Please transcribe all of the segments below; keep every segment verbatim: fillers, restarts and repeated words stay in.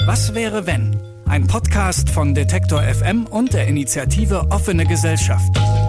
Was wäre wenn? Ein Podcast von Detektor F M und der Initiative Offene Gesellschaft.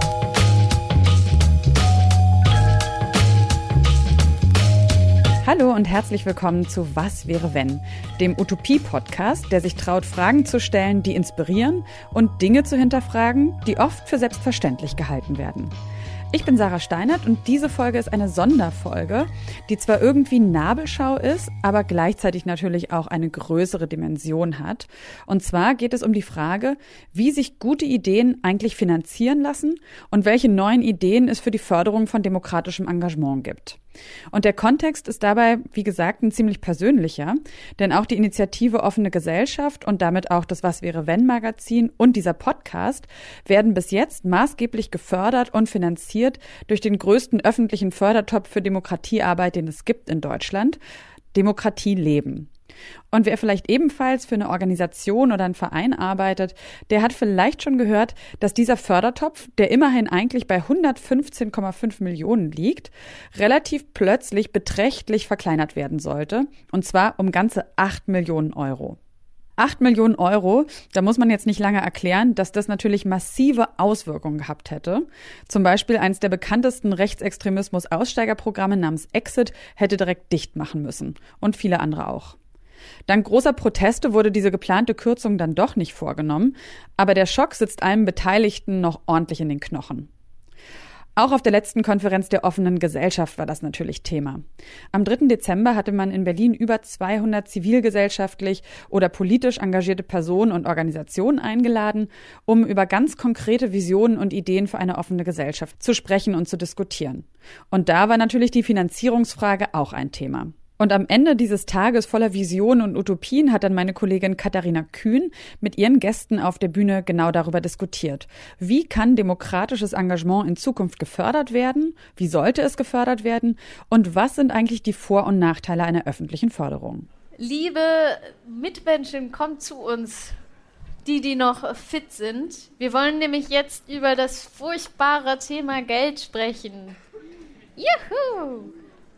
Hallo und herzlich willkommen zu Was wäre wenn, dem Utopie-Podcast, der sich traut, Fragen zu stellen, die inspirieren und Dinge zu hinterfragen, die oft für selbstverständlich gehalten werden. Ich bin Sarah Steinert und diese Folge ist eine Sonderfolge, die zwar irgendwie Nabelschau ist, aber gleichzeitig natürlich auch eine größere Dimension hat. Und zwar geht es um die Frage, wie sich gute Ideen eigentlich finanzieren lassen und welche neuen Ideen es für die Förderung von demokratischem Engagement gibt. Und der Kontext ist dabei, wie gesagt, ein ziemlich persönlicher, denn auch die Initiative Offene Gesellschaft und damit auch das Was wäre wenn Magazin und dieser Podcast werden bis jetzt maßgeblich gefördert und finanziert durch den größten öffentlichen Fördertopf für Demokratiearbeit, den es gibt in Deutschland, Demokratie leben. Und wer vielleicht ebenfalls für eine Organisation oder einen Verein arbeitet, der hat vielleicht schon gehört, dass dieser Fördertopf, der immerhin eigentlich bei hundertfünfzehn Komma fünf Millionen liegt, relativ plötzlich beträchtlich verkleinert werden sollte. Und zwar um ganze acht Millionen Euro. acht Millionen Euro, da muss man jetzt nicht lange erklären, dass das natürlich massive Auswirkungen gehabt hätte. Zum Beispiel eines der bekanntesten Rechtsextremismus-Aussteigerprogramme namens Exit hätte direkt dicht machen müssen. Und viele andere auch. Dank großer Proteste wurde diese geplante Kürzung dann doch nicht vorgenommen, aber der Schock sitzt allen Beteiligten noch ordentlich in den Knochen. Auch auf der letzten Konferenz der Offenen Gesellschaft war das natürlich Thema. Am dritten Dezember hatte man in Berlin über zweihundert zivilgesellschaftlich oder politisch engagierte Personen und Organisationen eingeladen, um über ganz konkrete Visionen und Ideen für eine offene Gesellschaft zu sprechen und zu diskutieren. Und da war natürlich die Finanzierungsfrage auch ein Thema. Und am Ende dieses Tages voller Visionen und Utopien hat dann meine Kollegin Katharina Kühn mit ihren Gästen auf der Bühne genau darüber diskutiert. Wie kann demokratisches Engagement in Zukunft gefördert werden? Wie sollte es gefördert werden? Und was sind eigentlich die Vor- und Nachteile einer öffentlichen Förderung? Liebe Mitmenschen, kommt zu uns, die, die noch fit sind. Wir wollen nämlich jetzt über das furchtbare Thema Geld sprechen. Juhu!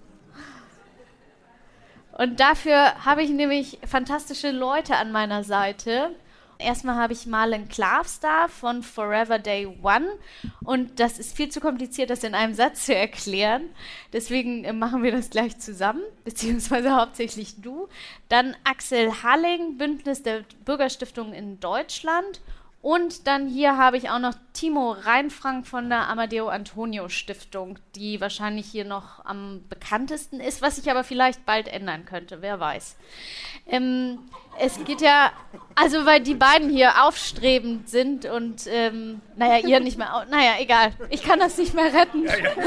Und dafür habe ich nämlich fantastische Leute an meiner Seite. Erstmal habe ich Marlen Klavs da von Forever Day One. Und das ist viel zu kompliziert, das in einem Satz zu erklären. Deswegen machen wir das gleich zusammen, beziehungsweise hauptsächlich du. Dann Axel Halling, Bündnis der Bürgerstiftung in Deutschland. Und dann hier habe ich auch noch Timo Reinfrank von der Amadeo Antonio Stiftung, die wahrscheinlich hier noch am bekanntesten ist, was sich aber vielleicht bald ändern könnte, wer weiß. Ähm, es geht ja, also weil die beiden hier aufstrebend sind und, ähm, naja, ihr nicht mehr, au- naja, egal, ich kann das nicht mehr retten. Ja, ja,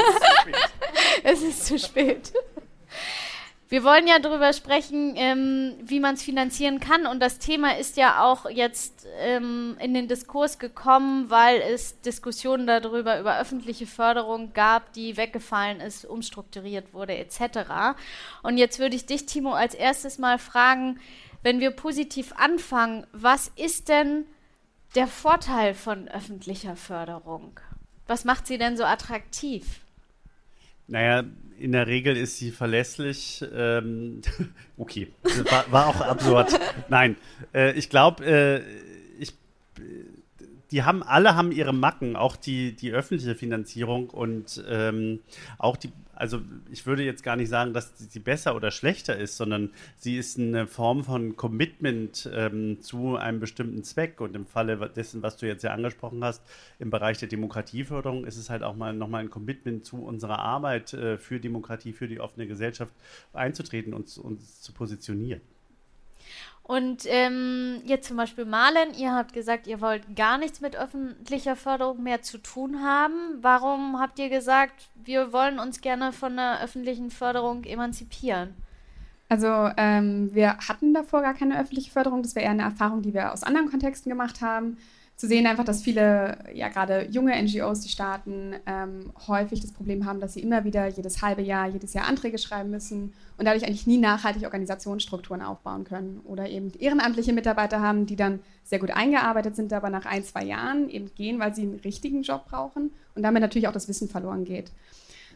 es ist zu spät. Wir wollen ja darüber sprechen, ähm, wie man es finanzieren kann, und das Thema ist ja auch jetzt ähm, in den Diskurs gekommen, weil es Diskussionen darüber, über öffentliche Förderung gab, die weggefallen ist, umstrukturiert wurde et cetera. Und jetzt würde ich dich, Timo, als erstes mal fragen, wenn wir positiv anfangen, was ist denn der Vorteil von öffentlicher Förderung? Was macht sie denn so attraktiv? Naja, in der Regel ist sie verlässlich. Ähm, okay, war, war auch absurd. Nein, äh, ich glaube, äh, ich, die haben alle haben ihre Macken, auch die, die öffentliche Finanzierung und ähm, auch die. Also ich würde jetzt gar nicht sagen, dass sie besser oder schlechter ist, sondern sie ist eine Form von Commitment ähm, zu einem bestimmten Zweck. Und im Falle dessen, was du jetzt ja angesprochen hast, im Bereich der Demokratieförderung, ist es halt auch mal nochmal ein Commitment zu unserer Arbeit äh, für Demokratie, für die offene Gesellschaft einzutreten und uns zu positionieren. Und ähm, jetzt zum Beispiel Marlen, ihr habt gesagt, ihr wollt gar nichts mit öffentlicher Förderung mehr zu tun haben. Warum habt ihr gesagt, wir wollen uns gerne von der öffentlichen Förderung emanzipieren? Also ähm, wir hatten davor gar keine öffentliche Förderung. Das wäre eher eine Erfahrung, die wir aus anderen Kontexten gemacht haben. Zu sehen einfach, dass viele, ja gerade junge N G Os, die starten, ähm, häufig das Problem haben, dass sie immer wieder jedes halbe Jahr, jedes Jahr Anträge schreiben müssen und dadurch eigentlich nie nachhaltig Organisationsstrukturen aufbauen können. Oder eben ehrenamtliche Mitarbeiter haben, die dann sehr gut eingearbeitet sind, aber nach ein, zwei Jahren eben gehen, weil sie einen richtigen Job brauchen und damit natürlich auch das Wissen verloren geht.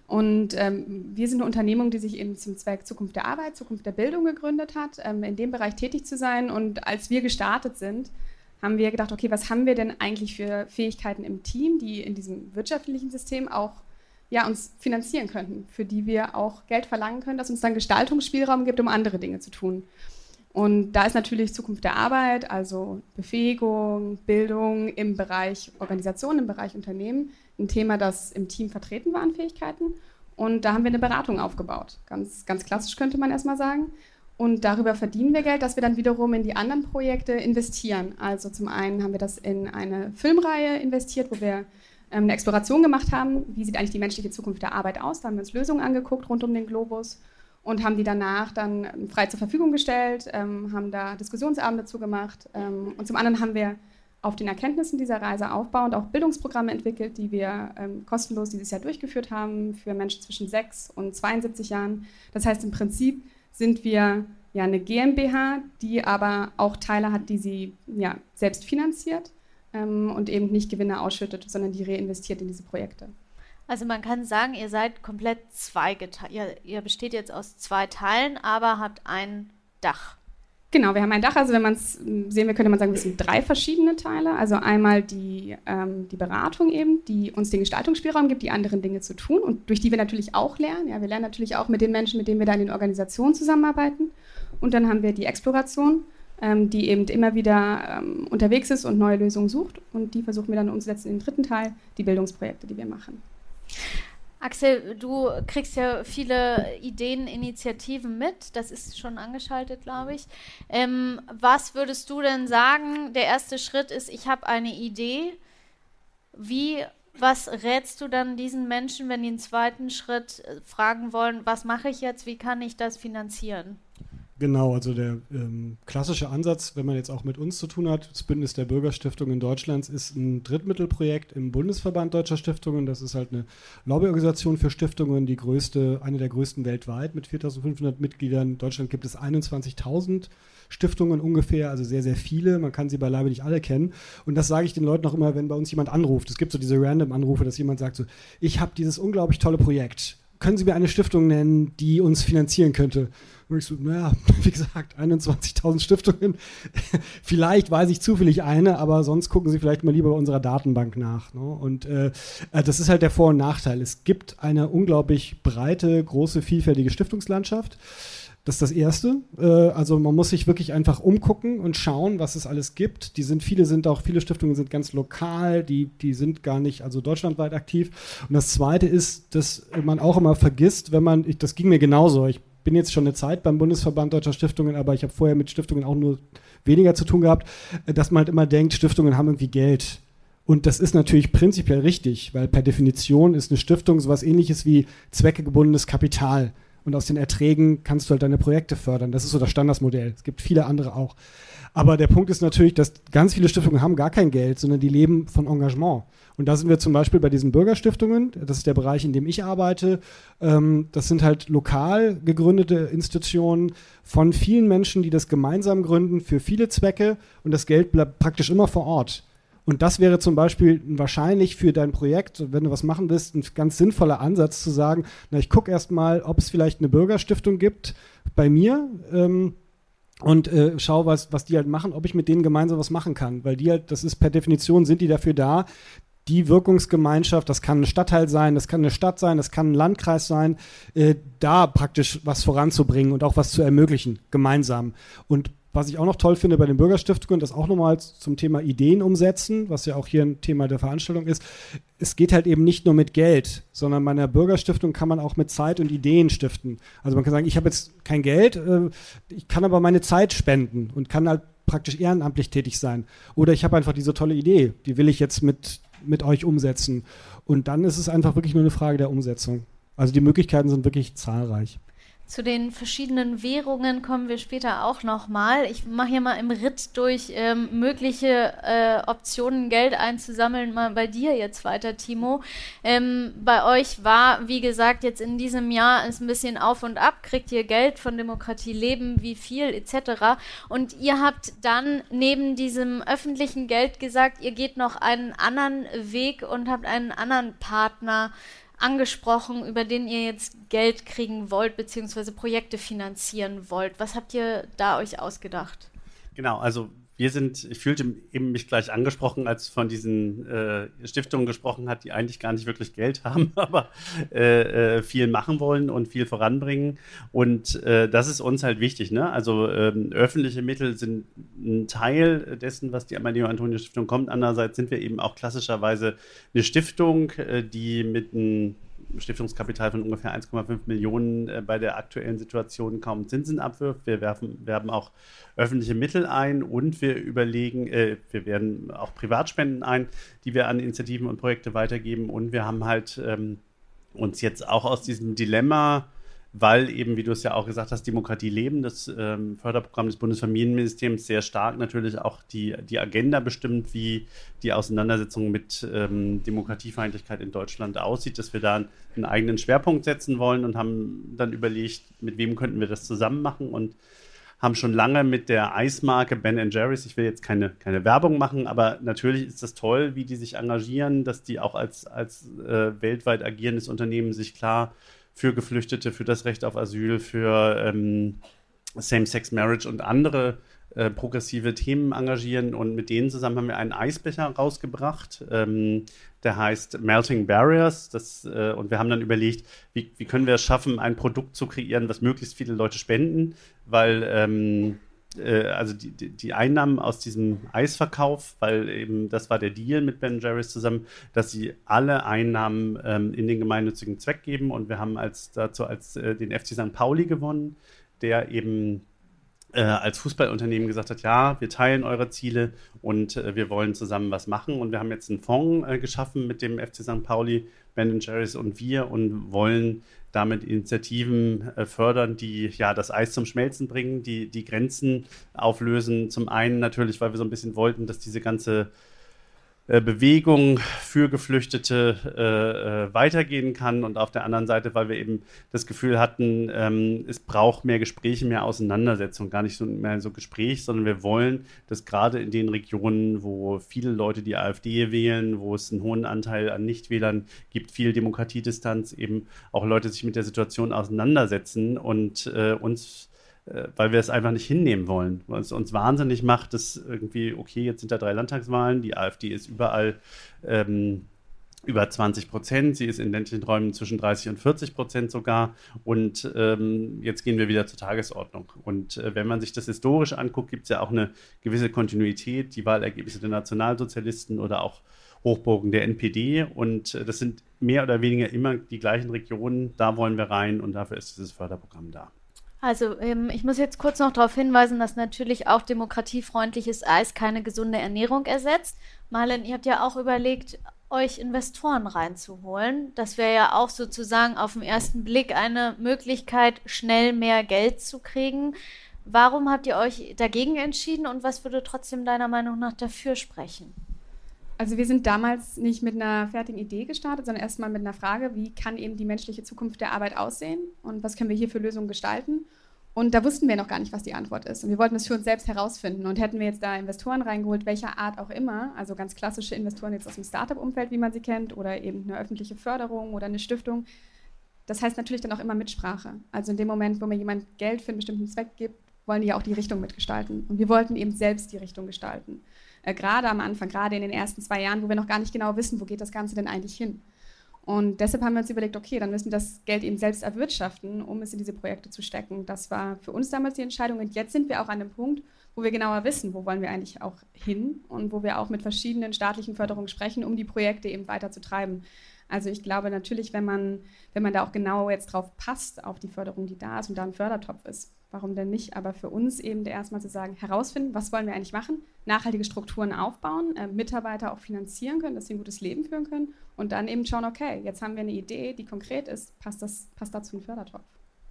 Und ähm, wir sind eine Unternehmung, die sich eben zum Zweck Zukunft der Arbeit, Zukunft der Bildung gegründet hat, ähm, in dem Bereich tätig zu sein. Und als wir gestartet sind, haben wir gedacht, okay, was haben wir denn eigentlich für Fähigkeiten im Team, die in diesem wirtschaftlichen System auch ja, uns finanzieren könnten, für die wir auch Geld verlangen können, das uns dann Gestaltungsspielraum gibt, um andere Dinge zu tun. Und da ist natürlich Zukunft der Arbeit, also Befähigung, Bildung im Bereich Organisation, im Bereich Unternehmen, ein Thema, das im Team vertreten war an Fähigkeiten. Und da haben wir eine Beratung aufgebaut. Ganz, ganz klassisch könnte man erstmal sagen. Und darüber verdienen wir Geld, das wir dann wiederum in die anderen Projekte investieren. Also zum einen haben wir das in eine Filmreihe investiert, wo wir ähm, eine Exploration gemacht haben. Wie sieht eigentlich die menschliche Zukunft der Arbeit aus? Da haben wir uns Lösungen angeguckt rund um den Globus und haben die danach dann frei zur Verfügung gestellt, ähm, haben da Diskussionsabende dazu gemacht. Ähm, und zum anderen haben wir auf den Erkenntnissen dieser Reise aufbauend auch Bildungsprogramme entwickelt, die wir ähm, kostenlos dieses Jahr durchgeführt haben für Menschen zwischen sechs und zweiundsiebzig Jahren. Das heißt, im Prinzip sind wir ja eine GmbH, die aber auch Teile hat, die sie ja, selbst finanziert ähm, und eben nicht Gewinne ausschüttet, sondern die reinvestiert in diese Projekte. Also man kann sagen, ihr seid komplett zweigeteilt. Ihr, ihr besteht jetzt aus zwei Teilen, aber habt ein Dach. Genau, wir haben ein Dach, also wenn man es sehen will, könnte man sagen, es sind drei verschiedene Teile. Also einmal die, ähm, die Beratung eben, die uns den Gestaltungsspielraum gibt, die anderen Dinge zu tun und durch die wir natürlich auch lernen. Ja, wir lernen natürlich auch mit den Menschen, mit denen wir da in den Organisationen zusammenarbeiten. Und dann haben wir die Exploration, ähm, die eben immer wieder ähm, unterwegs ist und neue Lösungen sucht. Und die versuchen wir dann umzusetzen in den dritten Teil, die Bildungsprojekte, die wir machen. Axel, du kriegst ja viele Ideen, Initiativen mit. Das ist schon angeschaltet, glaube ich. Ähm, was würdest du denn sagen? Der erste Schritt ist, ich habe eine Idee. Wie, was rätst du dann diesen Menschen, wenn die einen zweiten Schritt fragen wollen, was mache ich jetzt, wie kann ich das finanzieren? Genau, also der ähm, klassische Ansatz, wenn man jetzt auch mit uns zu tun hat, das Bündnis der Bürgerstiftungen Deutschlands ist ein Drittmittelprojekt im Bundesverband Deutscher Stiftungen. Das ist halt eine Lobbyorganisation für Stiftungen, die größte, eine der größten weltweit mit viertausendfünfhundert Mitgliedern. In Deutschland gibt es einundzwanzigtausend Stiftungen ungefähr, also sehr, sehr viele. Man kann sie beileibe nicht alle kennen. Und das sage ich den Leuten auch immer, wenn bei uns jemand anruft. Es gibt so diese Random-Anrufe, dass jemand sagt so, ich habe dieses unglaublich tolle Projekt. Können Sie mir eine Stiftung nennen, die uns finanzieren könnte? Und ich so, naja, wie gesagt, einundzwanzigtausend Stiftungen. Vielleicht weiß ich zufällig eine, aber sonst gucken Sie vielleicht mal lieber bei unserer Datenbank nach. Ne? Und äh, das ist halt der Vor- und Nachteil. Es gibt eine unglaublich breite, große, vielfältige Stiftungslandschaft. Das ist das Erste. Äh, also man muss sich wirklich einfach umgucken und schauen, was es alles gibt. Die sind, viele sind auch, viele Stiftungen sind ganz lokal, die, die sind gar nicht, also deutschlandweit aktiv. Und das Zweite ist, dass man auch immer vergisst, wenn man, ich, das ging mir genauso, ich bin jetzt schon eine Zeit beim Bundesverband Deutscher Stiftungen, aber ich habe vorher mit Stiftungen auch nur weniger zu tun gehabt, dass man halt immer denkt, Stiftungen haben irgendwie Geld. Und das ist natürlich prinzipiell richtig, weil per Definition ist eine Stiftung sowas Ähnliches wie zweckegebundenes Kapital. Und aus den Erträgen kannst du halt deine Projekte fördern. Das ist so das Standardsmodell. Es gibt viele andere auch. Aber der Punkt ist natürlich, dass ganz viele Stiftungen haben gar kein Geld, sondern die leben von Engagement. Und da sind wir zum Beispiel bei diesen Bürgerstiftungen. Das ist der Bereich, in dem ich arbeite. Ähm, das sind halt lokal gegründete Institutionen von vielen Menschen, die das gemeinsam gründen für viele Zwecke. Und das Geld bleibt praktisch immer vor Ort. Und das wäre zum Beispiel wahrscheinlich für dein Projekt, wenn du was machen willst, ein ganz sinnvoller Ansatz zu sagen, na, ich gucke erst mal, ob es vielleicht eine Bürgerstiftung gibt bei mir ähm, und äh, schau, was, was die halt machen, ob ich mit denen gemeinsam was machen kann. Weil die halt, das ist per Definition, sind die dafür da, die Wirkungsgemeinschaft, das kann ein Stadtteil sein, das kann eine Stadt sein, das kann ein Landkreis sein, äh, da praktisch was voranzubringen und auch was zu ermöglichen, gemeinsam. Und was ich auch noch toll finde bei den Bürgerstiftungen, das auch nochmal zum Thema Ideen umsetzen, was ja auch hier ein Thema der Veranstaltung ist, es geht halt eben nicht nur mit Geld, sondern bei einer Bürgerstiftung kann man auch mit Zeit und Ideen stiften. Also man kann sagen, ich habe jetzt kein Geld, äh, ich kann aber meine Zeit spenden und kann halt praktisch ehrenamtlich tätig sein. Oder ich habe einfach diese tolle Idee, die will ich jetzt mit, mit euch umsetzen. Und dann ist es einfach wirklich nur eine Frage der Umsetzung. Also die Möglichkeiten sind wirklich zahlreich. Zu den verschiedenen Währungen kommen wir später auch nochmal. Ich mache hier mal im Ritt durch ähm, mögliche äh, Optionen, Geld einzusammeln, mal bei dir jetzt weiter, Timo. Ähm, bei euch war, wie gesagt, jetzt in diesem Jahr ist ein bisschen auf und ab, kriegt ihr Geld von Demokratie leben, wie viel et cetera. Und ihr habt dann neben diesem öffentlichen Geld gesagt, ihr geht noch einen anderen Weg und habt einen anderen Partner angesprochen, über den ihr jetzt Geld kriegen wollt, beziehungsweise Projekte finanzieren wollt. Was habt ihr da euch ausgedacht? Genau, also wir sind, ich fühlte eben mich gleich angesprochen, als von diesen äh, Stiftungen gesprochen hat, die eigentlich gar nicht wirklich Geld haben, aber äh, äh, viel machen wollen und viel voranbringen. Und äh, das ist uns halt wichtig, ne? Also ähm, öffentliche Mittel sind ein Teil dessen, was die Amadeo-Antonio-Stiftung kommt. Andererseits sind wir eben auch klassischerweise eine Stiftung, äh, die mit einem Stiftungskapital von ungefähr eins Komma fünf Millionen äh, bei der aktuellen Situation kaum Zinsen abwirft. Wir werfen, werben auch öffentliche Mittel ein und wir überlegen, äh, wir werden auch Privatspenden ein, die wir an Initiativen und Projekte weitergeben. Und wir haben halt ähm, uns jetzt auch aus diesem Dilemma, weil eben, wie du es ja auch gesagt hast, Demokratie leben, das ähm, Förderprogramm des Bundesfamilienministeriums sehr stark natürlich auch die, die Agenda bestimmt, wie die Auseinandersetzung mit ähm, Demokratiefeindlichkeit in Deutschland aussieht, dass wir da einen, einen eigenen Schwerpunkt setzen wollen und haben dann überlegt, mit wem könnten wir das zusammen machen und haben schon lange mit der Eismarke Ben and Jerry's, ich will jetzt keine, keine Werbung machen, aber natürlich ist das toll, wie die sich engagieren, dass die auch als, als äh, weltweit agierendes Unternehmen sich klar für Geflüchtete, für das Recht auf Asyl, für ähm, Same-Sex-Marriage und andere äh, progressive Themen engagieren. Und mit denen zusammen haben wir einen Eisbecher rausgebracht, ähm, der heißt Melting Barriers. Das, äh, und wir haben dann überlegt, wie, wie können wir es schaffen, ein Produkt zu kreieren, was möglichst viele Leute spenden, weil ähm, also die, die Einnahmen aus diesem Eisverkauf, weil eben das war der Deal mit Ben and Jerry's zusammen, dass sie alle Einnahmen ähm, in den gemeinnützigen Zweck geben und wir haben als, dazu als äh, den F C Sankt Pauli gewonnen, der eben äh, als Fußballunternehmen gesagt hat, ja, wir teilen eure Ziele und äh, wir wollen zusammen was machen und wir haben jetzt einen Fonds äh, geschaffen mit dem F C Sankt Pauli, Ben and Jerry's und wir und wollen damit Initiativen äh, fördern, die ja das Eis zum Schmelzen bringen, die die Grenzen auflösen. Zum einen natürlich, weil wir so ein bisschen wollten, dass diese ganze äh, Bewegung für Geflüchtete äh, äh, weitergehen kann und auf der anderen Seite, weil wir eben das Gefühl hatten, ähm, es braucht mehr Gespräche, mehr Auseinandersetzung, gar nicht so mehr so Gespräch, sondern wir wollen, dass gerade in den Regionen, wo viele Leute die AfD wählen, wo es einen hohen Anteil an Nichtwählern gibt, viel Demokratiedistanz, eben auch Leute sich mit der Situation auseinandersetzen und äh, uns weil wir es einfach nicht hinnehmen wollen, weil es uns wahnsinnig macht, dass irgendwie, okay, jetzt sind da drei Landtagswahlen, die AfD ist überall ähm, über zwanzig Prozent, sie ist in ländlichen Räumen zwischen dreißig und vierzig Prozent sogar und ähm, jetzt gehen wir wieder zur Tagesordnung. Und äh, wenn man sich das historisch anguckt, gibt es ja auch eine gewisse Kontinuität, die Wahlergebnisse der Nationalsozialisten oder auch Hochburgen der N P D und äh, das sind mehr oder weniger immer die gleichen Regionen, da wollen wir rein und dafür ist dieses Förderprogramm da. Also ähm, ich muss jetzt kurz noch darauf hinweisen, dass natürlich auch demokratiefreundliches Eis keine gesunde Ernährung ersetzt. Marlen, ihr habt ja auch überlegt, euch Investoren reinzuholen. Das wäre ja auch sozusagen auf den ersten Blick eine Möglichkeit, schnell mehr Geld zu kriegen. Warum habt ihr euch dagegen entschieden und was würde trotzdem deiner Meinung nach dafür sprechen? Also wir sind damals nicht mit einer fertigen Idee gestartet, sondern erstmal mit einer Frage, wie kann eben die menschliche Zukunft der Arbeit aussehen und was können wir hier für Lösungen gestalten? Und da wussten wir noch gar nicht, was die Antwort ist. Und wir wollten es für uns selbst herausfinden. Und hätten wir jetzt da Investoren reingeholt, welcher Art auch immer, also ganz klassische Investoren jetzt aus dem Startup-Umfeld, wie man sie kennt, oder eben eine öffentliche Förderung oder eine Stiftung, das heißt natürlich dann auch immer Mitsprache. Also in dem Moment, wo mir jemand Geld für einen bestimmten Zweck gibt, wollen die ja auch die Richtung mitgestalten. Und wir wollten eben selbst die Richtung gestalten. Äh, gerade am Anfang, gerade in den ersten zwei Jahren, wo wir noch gar nicht genau wissen, wo geht das Ganze denn eigentlich hin. Und deshalb haben wir uns überlegt, okay, dann müssen wir das Geld eben selbst erwirtschaften, um es in diese Projekte zu stecken. Das war für uns damals die Entscheidung. Und jetzt sind wir auch an dem Punkt, wo wir genauer wissen, wo wollen wir eigentlich auch hin und wo wir auch mit verschiedenen staatlichen Förderungen sprechen, um die Projekte eben weiter zu treiben. Also ich glaube natürlich, wenn man, wenn man da auch genau jetzt drauf passt, auf die Förderung, die da ist und da ein Fördertopf ist, warum denn nicht? Aber für uns eben erstmal zu sagen, herausfinden, was wollen wir eigentlich machen, nachhaltige Strukturen aufbauen, äh, Mitarbeiter auch finanzieren können, dass sie ein gutes Leben führen können und dann eben schauen, okay, jetzt haben wir eine Idee, die konkret ist, passt, das, passt dazu ein Fördertopf.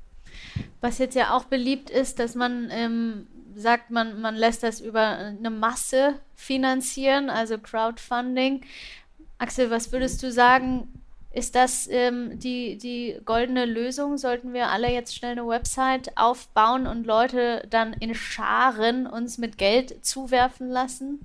Was jetzt ja auch beliebt ist, dass man ähm, sagt, man, man lässt das über eine Masse finanzieren, also Crowdfunding. Axel, was würdest du sagen, ist das ähm, die, die goldene Lösung? Sollten wir alle jetzt schnell eine Website aufbauen und Leute dann in Scharen uns mit Geld zuwerfen lassen?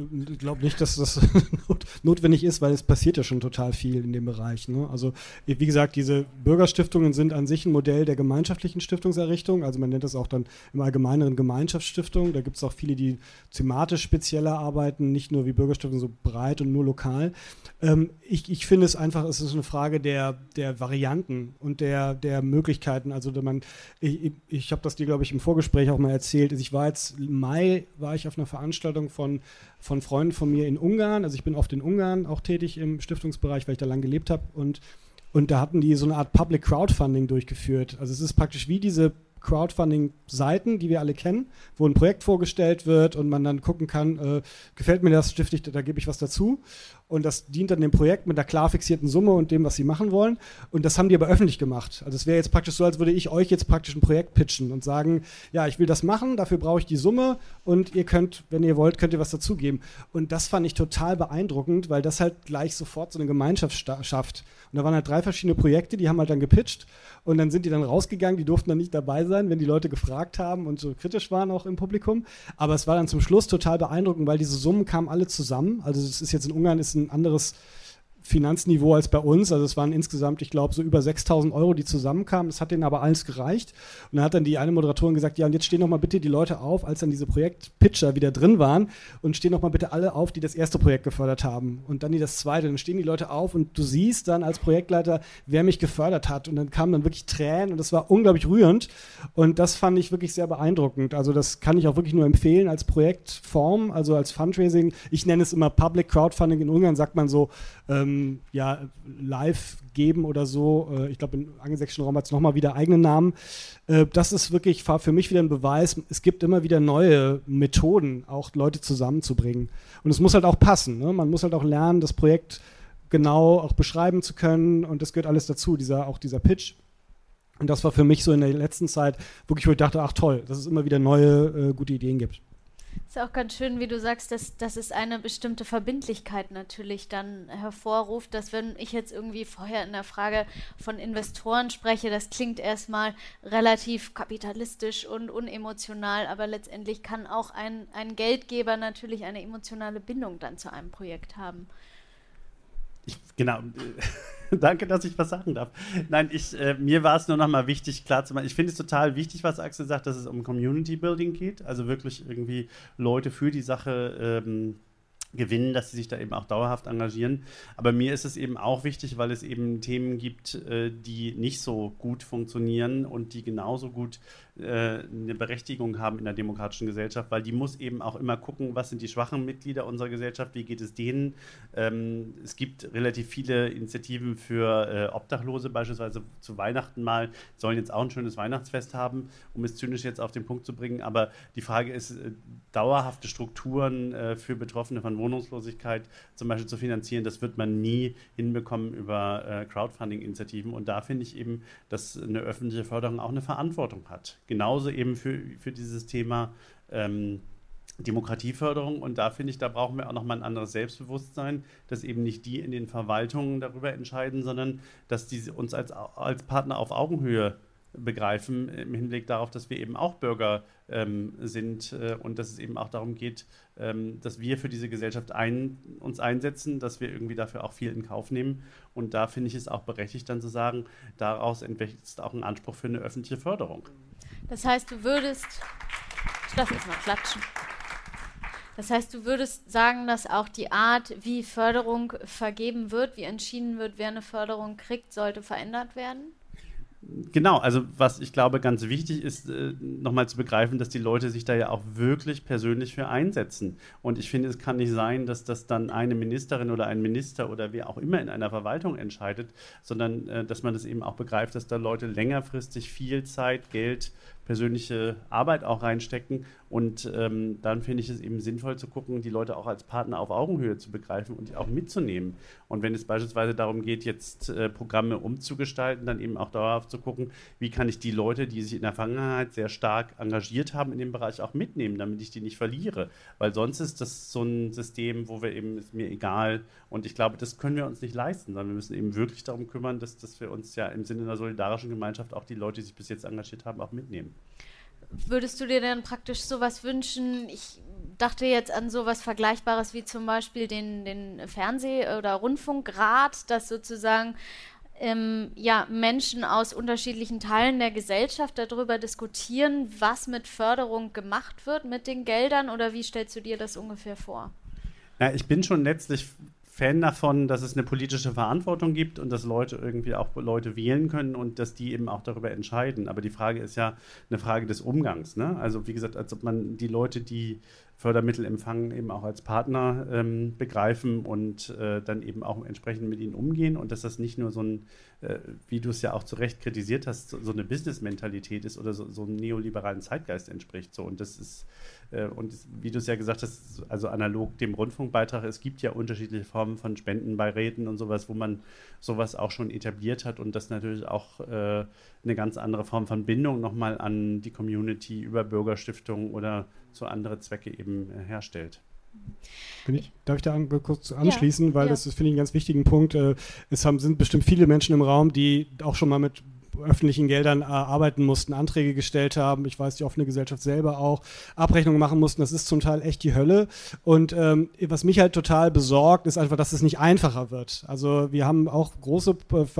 ich glaube nicht, dass das not- notwendig ist, weil es passiert ja schon total viel in dem Bereich. Ne? Also wie gesagt, diese Bürgerstiftungen sind an sich ein Modell der gemeinschaftlichen Stiftungserrichtung. Also man nennt das auch dann im Allgemeineren Gemeinschaftsstiftung. Da gibt es auch viele, die thematisch spezieller arbeiten, nicht nur wie Bürgerstiftungen so breit und nur lokal. Ähm, ich, ich finde es einfach, es ist eine Frage der, der Varianten und der, der Möglichkeiten. Also man, ich, ich habe das dir, glaube ich, im Vorgespräch auch mal erzählt. Ich war jetzt im Mai, war ich auf einer Veranstaltung von, von Freunden von mir in Ungarn. Also ich bin oft in Ungarn auch tätig im Stiftungsbereich, weil ich da lange gelebt habe. Und, und da hatten die so eine Art Public Crowdfunding durchgeführt. Also es ist praktisch wie diese Crowdfunding-Seiten, die wir alle kennen, wo ein Projekt vorgestellt wird und man dann gucken kann, äh, gefällt mir das, stifte ich, da gebe ich was dazu. Und das dient dann dem Projekt mit einer klar fixierten Summe und dem, was sie machen wollen. Und das haben die aber öffentlich gemacht. Also es wäre jetzt praktisch so, als würde ich euch jetzt praktisch ein Projekt pitchen und sagen, ja, ich will das machen, dafür brauche ich die Summe und ihr könnt, wenn ihr wollt, könnt ihr was dazugeben. Und das fand ich total beeindruckend, weil das halt gleich sofort so eine Gemeinschaft sta- schafft. Und da waren halt drei verschiedene Projekte, die haben halt dann gepitcht und dann sind die dann rausgegangen, die durften dann nicht dabei sein, wenn die Leute gefragt haben und so kritisch waren auch im Publikum. Aber es war dann zum Schluss total beeindruckend, weil diese Summen kamen alle zusammen. Also das ist jetzt in Ungarn ist ein anderes Finanzniveau als bei uns. Also es waren insgesamt, ich glaube, so über sechstausend Euro, die zusammenkamen. Das hat denen aber alles gereicht. Und dann hat dann die eine Moderatorin gesagt, ja, und jetzt stehen noch mal bitte die Leute auf, als dann diese Projektpitcher wieder drin waren, und stehen noch mal bitte alle auf, die das erste Projekt gefördert haben. Und dann die das zweite. Dann stehen die Leute auf und du siehst dann als Projektleiter, wer mich gefördert hat. Und dann kamen dann wirklich Tränen und das war unglaublich rührend. Und das fand ich wirklich sehr beeindruckend. Also das kann ich auch wirklich nur empfehlen als Projektform, also als Fundraising. Ich nenne es immer Public Crowdfunding. In Ungarn sagt man so, ähm, ja, live geben oder so. Äh, ich glaube, im angelsächsischen Raum hat es nochmal wieder eigenen Namen. Äh, das ist wirklich für mich wieder ein Beweis. Es gibt immer wieder neue Methoden, auch Leute zusammenzubringen. Und es muss halt auch passen. Ne? Man muss halt auch lernen, das Projekt genau auch beschreiben zu können. Und das gehört alles dazu, dieser, auch dieser Pitch. Und das war für mich so in der letzten Zeit wirklich, wo ich dachte, ach toll, dass es immer wieder neue, äh, gute Ideen gibt. Ist auch ganz schön, wie du sagst, dass, dass es eine bestimmte Verbindlichkeit natürlich dann hervorruft, dass wenn ich jetzt irgendwie vorher in der Frage von Investoren spreche, das klingt erstmal relativ kapitalistisch und unemotional, aber letztendlich kann auch ein, ein Geldgeber natürlich eine emotionale Bindung dann zu einem Projekt haben. Ich, genau. Danke, dass ich was sagen darf. Nein, ich, äh, mir war es nur noch mal wichtig, klar zu machen. Ich finde es total wichtig, was Axel sagt, dass es um Community Building geht. Also wirklich irgendwie Leute für die Sache ähm, gewinnen, dass sie sich da eben auch dauerhaft engagieren. Aber mir ist es eben auch wichtig, weil es eben Themen gibt, äh, die nicht so gut funktionieren und die genauso gut äh, eine Berechtigung haben in der demokratischen Gesellschaft, weil die muss eben auch immer gucken, was sind die schwachen Mitglieder unserer Gesellschaft, wie geht es denen. Ähm, es gibt relativ viele Initiativen für äh, Obdachlose, beispielsweise zu Weihnachten mal, sollen jetzt auch ein schönes Weihnachtsfest haben, um es zynisch jetzt auf den Punkt zu bringen. Aber die Frage ist, äh, dauerhafte Strukturen äh, für Betroffene von Wohnungslosigkeit zum Beispiel zu finanzieren, das wird man nie hinbekommen über äh, Crowdfunding-Initiativen. Und da finde ich eben, dass eine öffentliche Förderung auch eine Verantwortung hat. Genauso eben für, für dieses Thema ähm, Demokratieförderung. Und da finde ich, da brauchen wir auch nochmal ein anderes Selbstbewusstsein, dass eben nicht die in den Verwaltungen darüber entscheiden, sondern dass die uns als, als Partner auf Augenhöhe begreifen, im Hinblick darauf, dass wir eben auch Bürger ähm, sind äh, und dass es eben auch darum geht, ähm, dass wir für diese Gesellschaft ein, uns einsetzen, dass wir irgendwie dafür auch viel in Kauf nehmen. Und da finde ich es auch berechtigt, dann zu sagen, daraus entwächst auch ein Anspruch für eine öffentliche Förderung. Das heißt, du würdest, ich darf jetzt mal klatschen. Das heißt, du würdest sagen, dass auch die Art, wie Förderung vergeben wird, wie entschieden wird, wer eine Förderung kriegt, sollte verändert werden? Genau, also was ich glaube ganz wichtig ist, äh, nochmal zu begreifen, dass die Leute sich da ja auch wirklich persönlich für einsetzen. Und ich finde, es kann nicht sein, dass das dann eine Ministerin oder ein Minister oder wer auch immer in einer Verwaltung entscheidet, sondern äh, dass man das eben auch begreift, dass da Leute längerfristig viel Zeit, Geld, persönliche Arbeit auch reinstecken. Und ähm, dann finde ich es eben sinnvoll zu gucken, die Leute auch als Partner auf Augenhöhe zu begreifen und die auch mitzunehmen. Und wenn es beispielsweise darum geht, jetzt äh, Programme umzugestalten, dann eben auch dauerhaft zu gucken, wie kann ich die Leute, die sich in der Vergangenheit sehr stark engagiert haben in dem Bereich, auch mitnehmen, damit ich die nicht verliere. Weil sonst ist das so ein System, wo wir eben, ist mir egal. Und ich glaube, das können wir uns nicht leisten, sondern wir müssen eben wirklich darum kümmern, dass, dass wir uns ja im Sinne einer solidarischen Gemeinschaft auch die Leute, die sich bis jetzt engagiert haben, auch mitnehmen. Würdest du dir dann praktisch sowas wünschen? Ich dachte jetzt an sowas Vergleichbares wie zum Beispiel den, den Fernseh- oder Rundfunkrat, dass sozusagen ähm, ja, Menschen aus unterschiedlichen Teilen der Gesellschaft darüber diskutieren, was mit Förderung gemacht wird mit den Geldern, oder wie stellst du dir das ungefähr vor? Ja, ich bin schon letztlich Fan davon, dass es eine politische Verantwortung gibt und dass Leute irgendwie auch Leute wählen können und dass die eben auch darüber entscheiden. Aber die Frage ist ja eine Frage des Umgangs, ne? Also wie gesagt, als ob man die Leute, die Fördermittel empfangen, eben auch als Partner ähm, begreifen und äh, dann eben auch entsprechend mit ihnen umgehen und dass das nicht nur so ein, äh, wie du es ja auch zu Recht kritisiert hast, so, so eine Business-Mentalität ist oder so, so einem neoliberalen Zeitgeist entspricht. So. Und das ist, äh, und das, wie du es ja gesagt hast, also analog dem Rundfunkbeitrag, es gibt ja unterschiedliche Formen von Spendenbeiräten und sowas, wo man sowas auch schon etabliert hat und das natürlich auch äh, eine ganz andere Form von Bindung nochmal an die Community über Bürgerstiftungen oder zu andere Zwecke eben äh, herstellt. Bin ich, darf ich da an, kurz anschließen, ja, weil ja. das ist, finde ich, einen ganz wichtigen Punkt. Äh, es haben, sind bestimmt viele Menschen im Raum, die auch schon mal mit öffentlichen Geldern äh, arbeiten mussten, Anträge gestellt haben. Ich weiß, die offene Gesellschaft selber auch Abrechnungen machen mussten. Das ist zum Teil echt die Hölle. Und ähm, was mich halt total besorgt, ist einfach, dass es nicht einfacher wird. Also wir haben auch große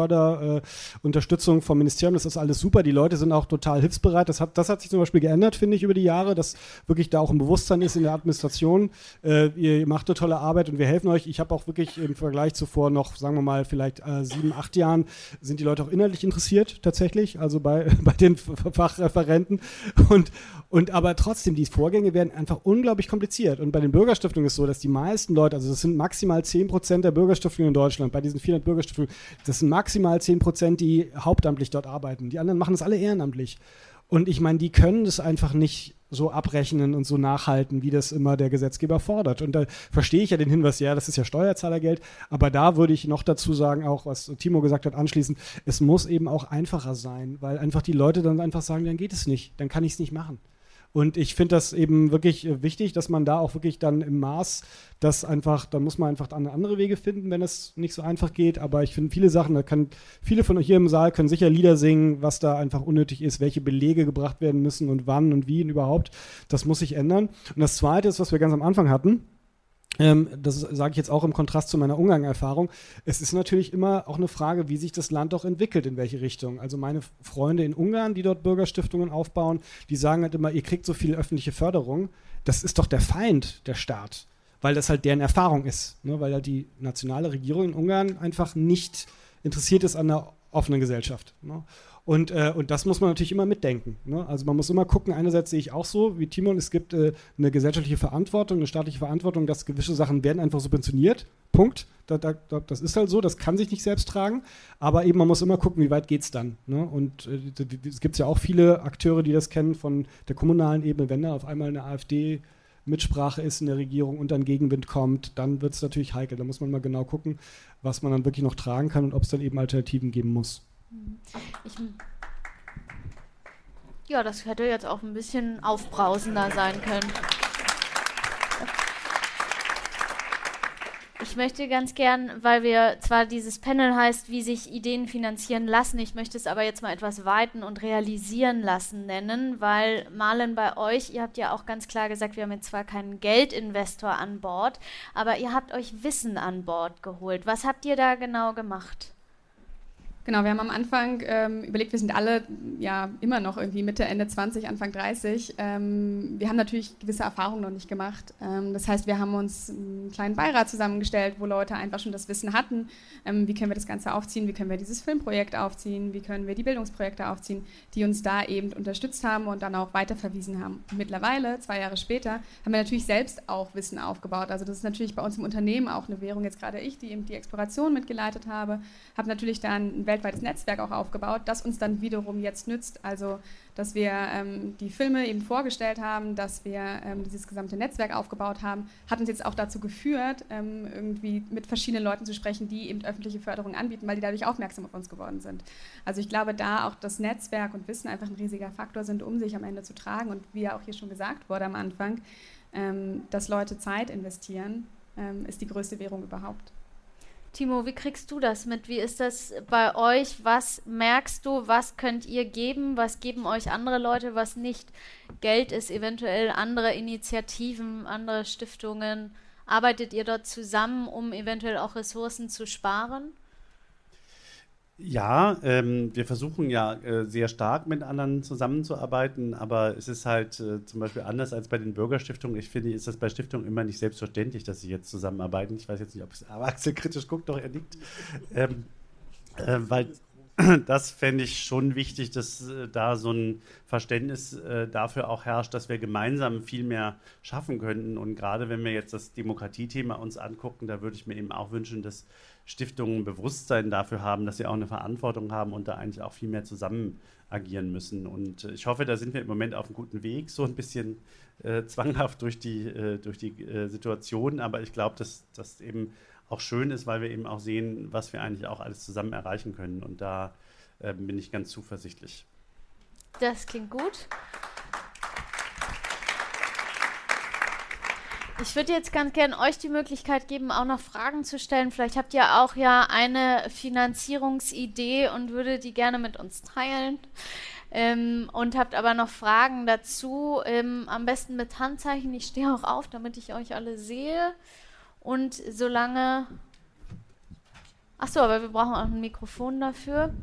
Förderunterstützung äh, vom Ministerium. Das ist alles super. Die Leute sind auch total hilfsbereit. Das hat, das hat sich zum Beispiel geändert, finde ich, über die Jahre, dass wirklich da auch ein Bewusstsein ist in der Administration. Äh, ihr macht eine tolle Arbeit und wir helfen euch. Ich habe auch wirklich im Vergleich zuvor noch, sagen wir mal, vielleicht äh, sieben, acht Jahren, sind die Leute auch inhaltlich interessiert, tatsächlich, also bei, bei den Fachreferenten. Und, und aber trotzdem, die Vorgänge werden einfach unglaublich kompliziert. Und bei den Bürgerstiftungen ist es so, dass die meisten Leute, also das sind maximal zehn Prozent der Bürgerstiftungen in Deutschland, bei diesen vierhundert Bürgerstiftungen, das sind maximal zehn Prozent, die hauptamtlich dort arbeiten. Die anderen machen das alle ehrenamtlich. Und ich meine, die können das einfach nicht so abrechnen und so nachhalten, wie das immer der Gesetzgeber fordert. Und da verstehe ich ja den Hinweis, ja, das ist ja Steuerzahlergeld, aber da würde ich noch dazu sagen, auch was Timo gesagt hat anschließend, es muss eben auch einfacher sein, weil einfach die Leute dann einfach sagen, dann geht es nicht, dann kann ich es nicht machen. Und ich finde das eben wirklich wichtig, dass man da auch wirklich dann im Maß das einfach, da muss man einfach andere Wege finden, wenn es nicht so einfach geht. Aber ich finde viele Sachen, da kann viele von euch hier im Saal können sicher Lieder singen, was da einfach unnötig ist, welche Belege gebracht werden müssen und wann und wie und überhaupt. Das muss sich ändern. Und das Zweite ist, was wir ganz am Anfang hatten, Ähm, das sage ich jetzt auch im Kontrast zu meiner Ungarn-Erfahrung. Es ist natürlich immer auch eine Frage, wie sich das Land auch entwickelt, in welche Richtung. Also meine Freunde in Ungarn, die dort Bürgerstiftungen aufbauen, die sagen halt immer, ihr kriegt so viel öffentliche Förderung. Das ist doch der Feind, der Staat, weil das halt deren Erfahrung ist. Ne? Weil ja die nationale Regierung in Ungarn einfach nicht interessiert ist an einer offenen Gesellschaft. Ne? Und, äh, und das muss man natürlich immer mitdenken. Ne? Also man muss immer gucken, einerseits sehe ich auch so, wie Timon, es gibt äh, eine gesellschaftliche Verantwortung, eine staatliche Verantwortung, dass gewisse Sachen werden einfach subventioniert. Punkt. Da, da, das ist halt so, das kann sich nicht selbst tragen. Aber eben, man muss immer gucken, wie weit geht es dann. Ne? Und äh, es gibt ja auch viele Akteure, die das kennen von der kommunalen Ebene, wenn da auf einmal eine AfD Mitsprache ist in der Regierung und dann Gegenwind kommt, dann wird es natürlich heikel. Da muss man mal genau gucken, was man dann wirklich noch tragen kann und ob es dann eben Alternativen geben muss. Ich, ja, das hätte jetzt auch ein bisschen aufbrausender sein können. Ich möchte ganz gern, weil wir zwar dieses Panel heißt, wie sich Ideen finanzieren lassen, ich möchte es aber jetzt mal etwas weiten und realisieren lassen nennen, weil Marlen, bei euch, ihr habt ja auch ganz klar gesagt, wir haben jetzt zwar keinen Geldinvestor an Bord, aber ihr habt euch Wissen an Bord geholt. Was habt ihr da genau gemacht? Genau, wir haben am Anfang ähm, überlegt, wir sind alle ja immer noch irgendwie Mitte, Ende zwanzig, Anfang dreißig. Ähm, wir haben natürlich gewisse Erfahrungen noch nicht gemacht. Ähm, das heißt, wir haben uns einen kleinen Beirat zusammengestellt, wo Leute einfach schon das Wissen hatten. Ähm, wie können wir das Ganze aufziehen? Wie können wir dieses Filmprojekt aufziehen? Wie können wir die Bildungsprojekte aufziehen, die uns da eben unterstützt haben und dann auch weiterverwiesen haben? Und mittlerweile, zwei Jahre später, haben wir natürlich selbst auch Wissen aufgebaut. Also das ist natürlich bei uns im Unternehmen auch eine Währung. Jetzt gerade ich, die eben die Exploration mitgeleitet habe, habe natürlich dann ein weltweites Netzwerk auch aufgebaut, das uns dann wiederum jetzt nützt. Also, dass wir ähm, die Filme eben vorgestellt haben, dass wir ähm, dieses gesamte Netzwerk aufgebaut haben, hat uns jetzt auch dazu geführt, ähm, irgendwie mit verschiedenen Leuten zu sprechen, die eben öffentliche Förderung anbieten, weil die dadurch aufmerksam auf uns geworden sind. Also ich glaube, da auch das Netzwerk und Wissen einfach ein riesiger Faktor sind, um sich am Ende zu tragen. Und wie ja auch hier schon gesagt wurde am Anfang, ähm, dass Leute Zeit investieren, ähm, ist die größte Währung überhaupt. Timo, wie kriegst du das mit? Wie ist das bei euch? Was merkst du? Was könnt ihr geben? Was geben euch andere Leute, was nicht Geld ist? Eventuell andere Initiativen, andere Stiftungen. Arbeitet ihr dort zusammen, um eventuell auch Ressourcen zu sparen? Ja, ähm, wir versuchen ja äh, sehr stark mit anderen zusammenzuarbeiten, aber es ist halt äh, zum Beispiel anders als bei den Bürgerstiftungen. Ich finde, ist das bei Stiftungen immer nicht selbstverständlich, dass sie jetzt zusammenarbeiten. Ich weiß jetzt nicht, ob es aber Axel kritisch guckt, doch er nickt. Ähm, äh, weil das fände ich schon wichtig, dass äh, da so ein Verständnis äh, dafür auch herrscht, dass wir gemeinsam viel mehr schaffen könnten. Und gerade wenn wir jetzt das Demokratiethema uns angucken, da würde ich mir eben auch wünschen, dass Stiftungen Bewusstsein dafür haben, dass sie auch eine Verantwortung haben und da eigentlich auch viel mehr zusammen agieren müssen. Und äh, ich hoffe, da sind wir im Moment auf einem guten Weg, so ein bisschen äh, zwanghaft durch die, äh, durch die äh, Situation. Aber ich glaube, dass das eben auch schön ist, weil wir eben auch sehen, was wir eigentlich auch alles zusammen erreichen können. Und da äh, bin ich ganz zuversichtlich. Das klingt gut. Ich würde jetzt ganz gerne euch die Möglichkeit geben, auch noch Fragen zu stellen. Vielleicht habt ihr auch ja eine Finanzierungsidee und würdet die gerne mit uns teilen. Ähm, und habt aber noch Fragen dazu. Ähm, am besten mit Handzeichen. Ich stehe auch auf, damit ich euch alle sehe. Und solange... Achso, aber wir brauchen auch ein Mikrofon dafür.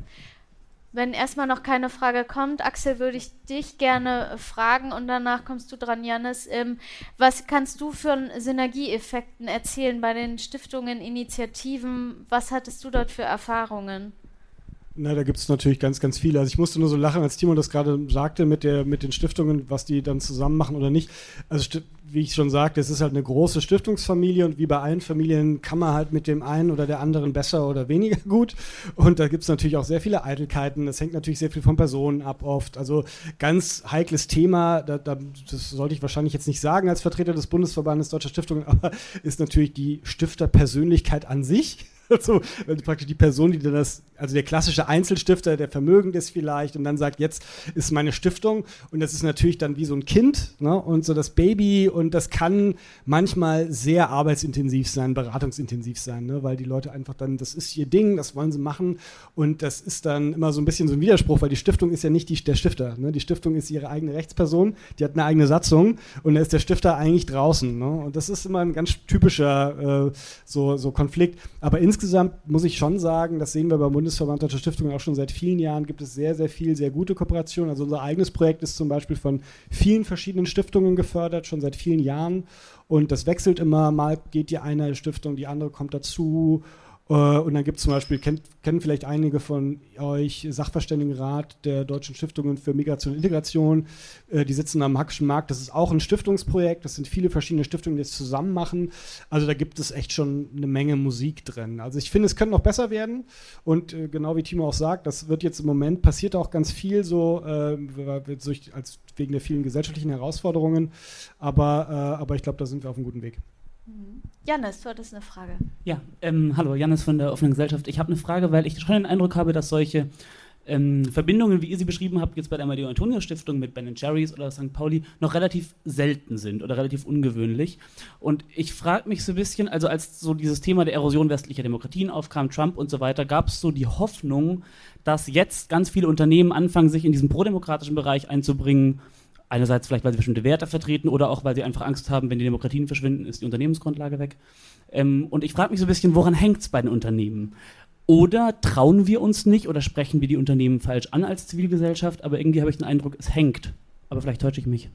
Wenn erstmal noch keine Frage kommt, Axel, würde ich dich gerne fragen und danach kommst du dran, Jannis. Ähm, was kannst du für Synergieeffekten erzählen bei den Stiftungen, Initiativen? Was hattest du dort für Erfahrungen? Na, da gibt es natürlich ganz, ganz viele. Also ich musste nur so lachen, als Timo das gerade sagte mit, der, mit den Stiftungen, was die dann zusammen machen oder nicht. Also wie ich schon sagte, es ist halt eine große Stiftungsfamilie und wie bei allen Familien kann man halt mit dem einen oder der anderen besser oder weniger gut. Und da gibt es natürlich auch sehr viele Eitelkeiten. Das hängt natürlich sehr viel von Personen ab oft. Also ganz heikles Thema, da, da, das sollte ich wahrscheinlich jetzt nicht sagen als Vertreter des Bundesverbandes Deutscher Stiftungen, aber ist natürlich die Stifterpersönlichkeit an sich. Also praktisch die Person, die dann das, also der klassische Einzelstifter, der vermögend ist vielleicht und dann sagt, jetzt ist meine Stiftung und das ist natürlich dann wie so ein Kind, ne? Und so das Baby und das kann manchmal sehr arbeitsintensiv sein, beratungsintensiv sein, ne? Weil die Leute einfach dann, das ist ihr Ding, das wollen sie machen und das ist dann immer so ein bisschen so ein Widerspruch, weil die Stiftung ist ja nicht die, der Stifter, ne? Die Stiftung ist ihre eigene Rechtsperson, die hat eine eigene Satzung und da ist der Stifter eigentlich draußen, ne? Und das ist immer ein ganz typischer äh, so, so Konflikt, aber insgesamt Insgesamt muss ich schon sagen, das sehen wir beim Bundesverband Deutscher Stiftungen auch schon seit vielen Jahren, gibt es sehr, sehr viel, sehr gute Kooperation. Also unser eigenes Projekt ist zum Beispiel von vielen verschiedenen Stiftungen gefördert, schon seit vielen Jahren. Und das wechselt immer, mal geht die eine Stiftung, die andere kommt dazu. Und dann gibt es zum Beispiel, kennt, kennen vielleicht einige von euch, Sachverständigenrat der Deutschen Stiftungen für Migration und Integration. Äh, die sitzen am Hackischen Markt. Das ist auch ein Stiftungsprojekt. Das sind viele verschiedene Stiftungen, die das zusammen machen. Also da gibt es echt schon eine Menge Musik drin. Also ich finde, es könnte noch besser werden. Und äh, genau wie Timo auch sagt, das wird jetzt im Moment, passiert auch ganz viel so, äh, durch, als, wegen der vielen gesellschaftlichen Herausforderungen. Aber, äh, aber ich glaube, da sind wir auf einem guten Weg. Jannis, du hattest eine Frage. Ja, ähm, hallo, Jannis von der Offenen Gesellschaft. Ich habe eine Frage, weil ich schon den Eindruck habe, dass solche ähm, Verbindungen, wie ihr sie beschrieben habt, jetzt bei der Amadeo-Antonio-Stiftung mit Ben and Jerry's oder Sankt Pauli, noch relativ selten sind oder relativ ungewöhnlich. Und ich frage mich so ein bisschen, also als so dieses Thema der Erosion westlicher Demokratien aufkam, Trump und so weiter, gab es so die Hoffnung, dass jetzt ganz viele Unternehmen anfangen, sich in diesen prodemokratischen Bereich einzubringen. Einerseits vielleicht, weil sie bestimmte Werte vertreten oder auch, weil sie einfach Angst haben, wenn die Demokratien verschwinden, ist die Unternehmensgrundlage weg. Ähm, und ich frage mich so ein bisschen, woran hängt es bei den Unternehmen? Oder trauen wir uns nicht oder sprechen wir die Unternehmen falsch an als Zivilgesellschaft? Aber irgendwie habe ich den Eindruck, es hängt. Aber vielleicht täusche ich mich.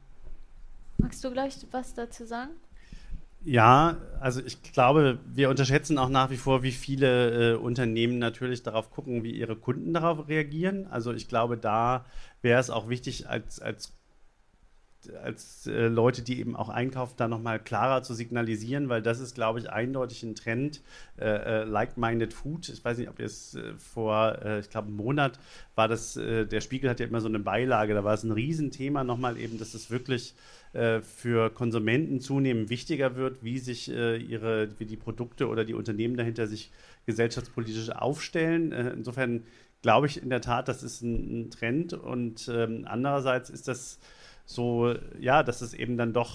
Magst du gleich was dazu sagen? Ja, also ich glaube, wir unterschätzen auch nach wie vor, wie viele äh, Unternehmen natürlich darauf gucken, wie ihre Kunden darauf reagieren. Also ich glaube, da wäre es auch wichtig, als, als als äh, Leute, die eben auch einkaufen, da nochmal klarer zu signalisieren, weil das ist, glaube ich, eindeutig ein Trend, äh, äh, like-minded food. Ich weiß nicht, ob ihr es äh, vor, äh, ich glaube, einem Monat war das, äh, der Spiegel hat ja immer so eine Beilage, da war es ein Riesenthema nochmal eben, dass es wirklich äh, für Konsumenten zunehmend wichtiger wird, wie sich äh, ihre, wie die Produkte oder die Unternehmen dahinter sich gesellschaftspolitisch aufstellen. Äh, insofern glaube ich in der Tat, das ist ein, ein Trend und ähm, andererseits ist das so, ja, dass es eben dann doch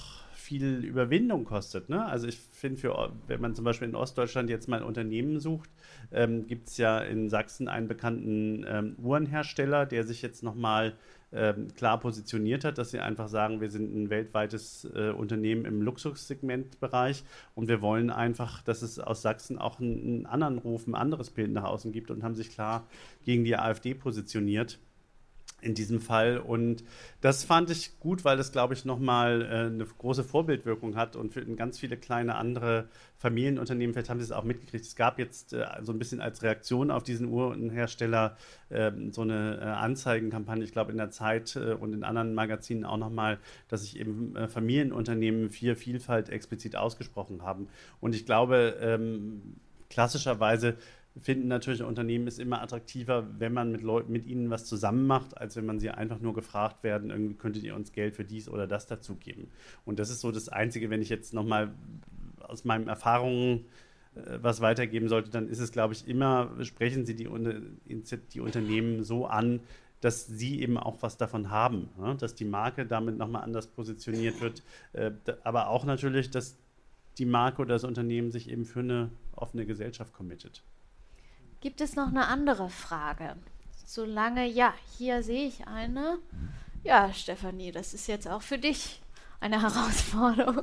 viel Überwindung kostet. Ne? Also ich finde, für, wenn man zum Beispiel in Ostdeutschland jetzt mal ein Unternehmen sucht, ähm, gibt es ja in Sachsen einen bekannten ähm, Uhrenhersteller, der sich jetzt nochmal ähm, klar positioniert hat, dass sie einfach sagen, wir sind ein weltweites äh, Unternehmen im Luxussegmentbereich und wir wollen einfach, dass es aus Sachsen auch einen, einen anderen Ruf, ein anderes Bild nach außen gibt und haben sich klar gegen die AfD positioniert. In diesem Fall. Und das fand ich gut, weil das, glaube ich, nochmal äh, eine große Vorbildwirkung hat und für ganz viele kleine andere Familienunternehmen, vielleicht haben Sie es auch mitgekriegt, es gab jetzt äh, so ein bisschen als Reaktion auf diesen Uhrenhersteller äh, so eine äh, Anzeigenkampagne, ich glaube in der Zeit äh, und in anderen Magazinen auch nochmal, dass sich eben äh, Familienunternehmen für Vielfalt explizit ausgesprochen haben. Und ich glaube, ähm, klassischerweise finden natürlich Unternehmen ist immer attraktiver, wenn man mit Leuten, mit ihnen was zusammen macht, als wenn man sie einfach nur gefragt werden, irgendwie könntet ihr uns Geld für dies oder das dazu geben. Und das ist so das Einzige, wenn ich jetzt nochmal aus meinen Erfahrungen äh, was weitergeben sollte, dann ist es, glaube ich, immer, sprechen Sie die, die Unternehmen so an, dass sie eben auch was davon haben, ne? Dass die Marke damit nochmal anders positioniert wird, äh, aber auch natürlich, dass die Marke oder das Unternehmen sich eben für eine offene Gesellschaft committet. Gibt es noch eine andere Frage? Solange, ja, hier sehe ich eine. Ja, Stefanie, das ist jetzt auch für dich eine Herausforderung.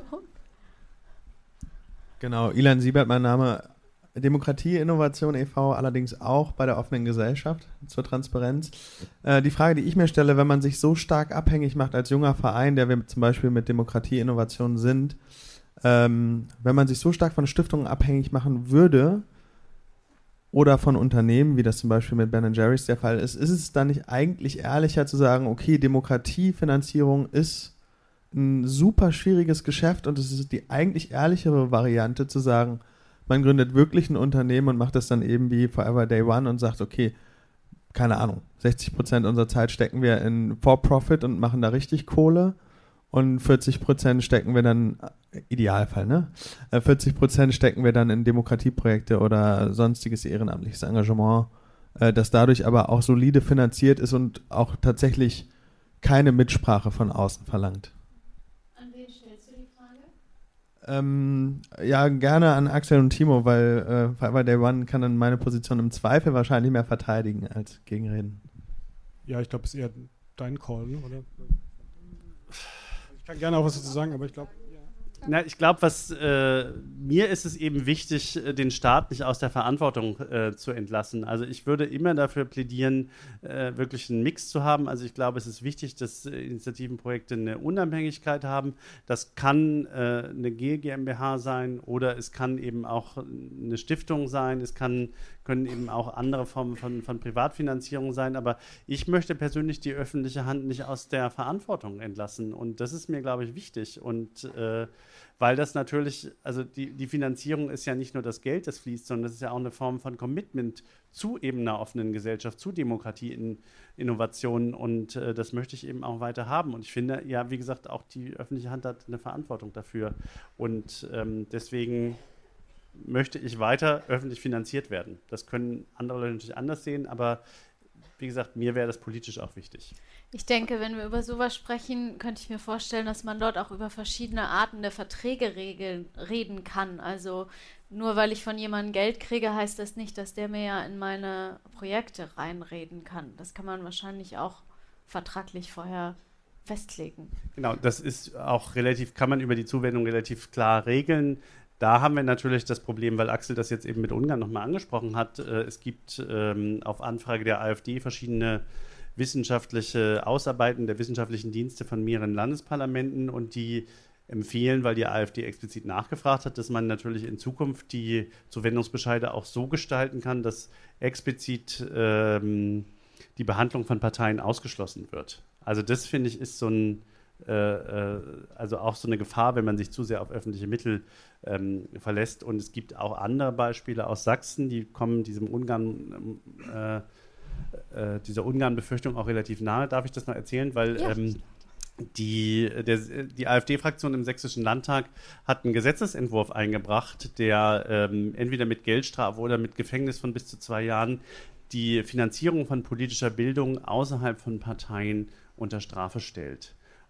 Genau, Ilan Siebert, mein Name. Demokratie Innovation e V, allerdings auch bei der offenen Gesellschaft zur Transparenz. Äh, die Frage, die ich mir stelle, wenn man sich so stark abhängig macht als junger Verein, der wir zum Beispiel mit Demokratie Innovation sind, ähm, wenn man sich so stark von Stiftungen abhängig machen würde, oder von Unternehmen, wie das zum Beispiel mit Ben and Jerry's der Fall ist, ist es dann nicht eigentlich ehrlicher zu sagen, okay, Demokratiefinanzierung ist ein super schwieriges Geschäft und es ist die eigentlich ehrlichere Variante zu sagen, man gründet wirklich ein Unternehmen und macht das dann eben wie Forever Day One und sagt, okay, keine Ahnung, sechzig Prozent unserer Zeit stecken wir in For-Profit und machen da richtig Kohle und vierzig Prozent stecken wir dann, Idealfall, ne? vierzig Prozent stecken wir dann in Demokratieprojekte oder sonstiges ehrenamtliches Engagement, das dadurch aber auch solide finanziert ist und auch tatsächlich keine Mitsprache von außen verlangt. An wen stellst du die Frage? Ähm, ja, gerne an Axel und Timo, weil äh, Forever Day One kann dann meine Position im Zweifel wahrscheinlich mehr verteidigen als gegenreden. Ja, ich glaube, es ist eher dein Call, ne? Oder? Ich kann gerne auch was dazu sagen, aber ich glaube... Na, ich glaube, was äh, mir ist es eben wichtig, den Staat nicht aus der Verantwortung äh, zu entlassen. Also ich würde immer dafür plädieren, äh, wirklich einen Mix zu haben. Also ich glaube, es ist wichtig, dass äh, Initiativenprojekte eine Unabhängigkeit haben. Das kann äh, eine G GmbH sein oder es kann eben auch eine Stiftung sein. Es kann, können eben auch andere Formen von, von Privatfinanzierung sein. Aber ich möchte persönlich die öffentliche Hand nicht aus der Verantwortung entlassen. Und das ist mir, glaube ich, wichtig. Und äh, weil das natürlich, also die, die Finanzierung ist ja nicht nur das Geld, das fließt, sondern das ist ja auch eine Form von Commitment zu eben einer offenen Gesellschaft, zu Demokratie in Innovationen und äh, das möchte ich eben auch weiter haben. Und ich finde, ja, wie gesagt, auch die öffentliche Hand hat eine Verantwortung dafür und ähm, deswegen möchte ich weiter öffentlich finanziert werden. Das können andere Leute natürlich anders sehen, aber wie gesagt, mir wäre das politisch auch wichtig. Ich denke, wenn wir über sowas sprechen, könnte ich mir vorstellen, dass man dort auch über verschiedene Arten der Verträge regeln, reden kann. Also nur weil ich von jemandem Geld kriege, heißt das nicht, dass der mir ja in meine Projekte reinreden kann. Das kann man wahrscheinlich auch vertraglich vorher festlegen. Genau, das ist auch relativ, kann man über die Zuwendung relativ klar regeln. Da haben wir natürlich das Problem, weil Axel das jetzt eben mit Ungarn nochmal angesprochen hat. Äh, es gibt ähm, auf Anfrage der AfD verschiedene wissenschaftliche Ausarbeiten der wissenschaftlichen Dienste von mehreren Landesparlamenten und die empfehlen, weil die AfD explizit nachgefragt hat, dass man natürlich in Zukunft die Zuwendungsbescheide auch so gestalten kann, dass explizit ähm, die Behandlung von Parteien ausgeschlossen wird. Also das, finde ich, ist so ein Äh, äh, also auch so eine Gefahr, wenn man sich zu sehr auf öffentliche Mittel ähm, verlässt. Und es gibt auch andere Beispiele aus Sachsen, die kommen diesem Ungarn, äh, äh, dieser Ungarn-Befürchtung auch relativ nahe. Darf ich das noch erzählen? Weil ja. ähm, die, der, die AfD-Fraktion im Sächsischen Landtag hat einen Gesetzesentwurf eingebracht, der ähm, entweder mit Geldstrafe oder mit Gefängnis von bis zu zwei Jahren die Finanzierung von politischer Bildung außerhalb von Parteien unter Strafe stellt.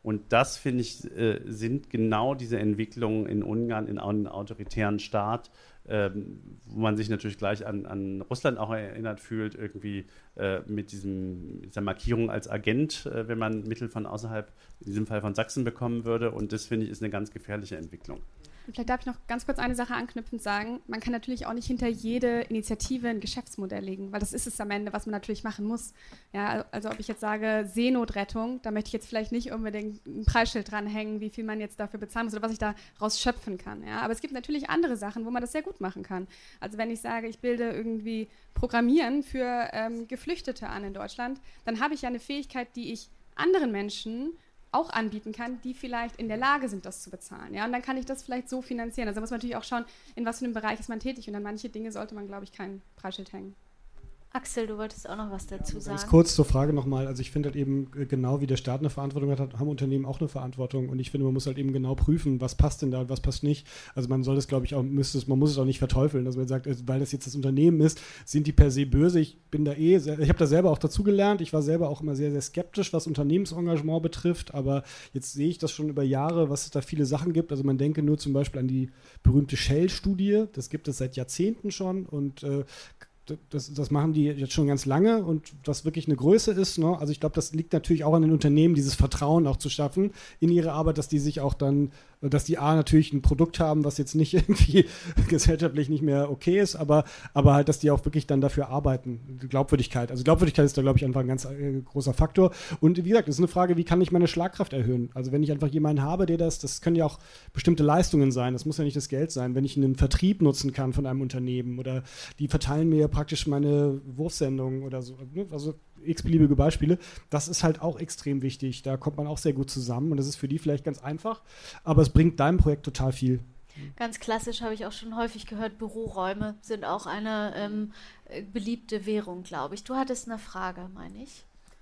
Und das, finde ich, äh, sind genau diese Entwicklungen in Ungarn, in einem autoritären Staat, ähm, wo man sich natürlich gleich an, an Russland auch erinnert fühlt, irgendwie äh, mit diesem, dieser Markierung als Agent, äh, wenn man Mittel von außerhalb, in diesem Fall von Sachsen, bekommen würde. Und das, finde ich, ist eine ganz gefährliche Entwicklung. Vielleicht darf ich noch ganz kurz eine Sache anknüpfend sagen. Man kann natürlich auch nicht hinter jede Initiative ein Geschäftsmodell legen, weil das ist es am Ende, was man natürlich machen muss. Ja, also ob ich jetzt sage Seenotrettung, da möchte ich jetzt vielleicht nicht unbedingt ein Preisschild dranhängen, wie viel man jetzt dafür bezahlen muss oder was ich da rausschöpfen kann. Ja, aber es gibt natürlich andere Sachen, wo man das sehr gut machen kann. Also wenn ich sage, ich bilde irgendwie Programmieren für ähm, Geflüchtete an in Deutschland, dann habe ich ja eine Fähigkeit, die ich anderen Menschen auch anbieten kann, die vielleicht in der Lage sind, das zu bezahlen. Ja? Und dann kann ich das vielleicht so finanzieren. Also muss man natürlich auch schauen, in was für einem Bereich ist man tätig. Und an manche Dinge sollte man, glaube ich, kein Preisschild hängen. Axel, du wolltest auch noch was dazu ja, sagen. Ganz kurz zur Frage nochmal. Also ich finde halt eben, genau wie der Staat eine Verantwortung hat, haben Unternehmen auch eine Verantwortung. Und ich finde, man muss halt eben genau prüfen, was passt denn da und was passt nicht. Also man soll das, glaube ich, auch, müsste es, man muss es auch nicht verteufeln, dass man sagt, weil das jetzt das Unternehmen ist, sind die per se böse. Ich bin da eh, sehr, ich habe da selber auch dazu gelernt. Ich war selber auch immer sehr, sehr skeptisch, was Unternehmensengagement betrifft. Aber jetzt sehe ich das schon über Jahre, was es da viele Sachen gibt. Also man denke nur zum Beispiel an die berühmte Shell-Studie. Das gibt es seit Jahrzehnten schon und äh, Das, das machen die jetzt schon ganz lange und was wirklich eine Größe ist. Ne? Also ich glaube, das liegt natürlich auch an den Unternehmen, dieses Vertrauen auch zu schaffen in ihre Arbeit, dass die sich auch dann, dass die A natürlich ein Produkt haben, was jetzt nicht irgendwie gesellschaftlich nicht mehr okay ist, aber, aber halt, dass die auch wirklich dann dafür arbeiten. Die Glaubwürdigkeit. Also Glaubwürdigkeit ist da, glaube ich, einfach ein ganz äh, großer Faktor. Und wie gesagt, das ist eine Frage, wie kann ich meine Schlagkraft erhöhen? Also wenn ich einfach jemanden habe, der das, das können ja auch bestimmte Leistungen sein, das muss ja nicht das Geld sein. Wenn ich einen Vertrieb nutzen kann von einem Unternehmen oder die verteilen mir praktisch meine Wurfsendungen oder so, also x-beliebige Beispiele, das ist halt auch extrem wichtig. Da kommt man auch sehr gut zusammen und das ist für die vielleicht ganz einfach, aber es bringt deinem Projekt total viel. Ganz klassisch habe ich auch schon häufig gehört, Büroräume sind auch eine ähm, beliebte Währung, glaube ich. Du hattest eine Frage, meine ich.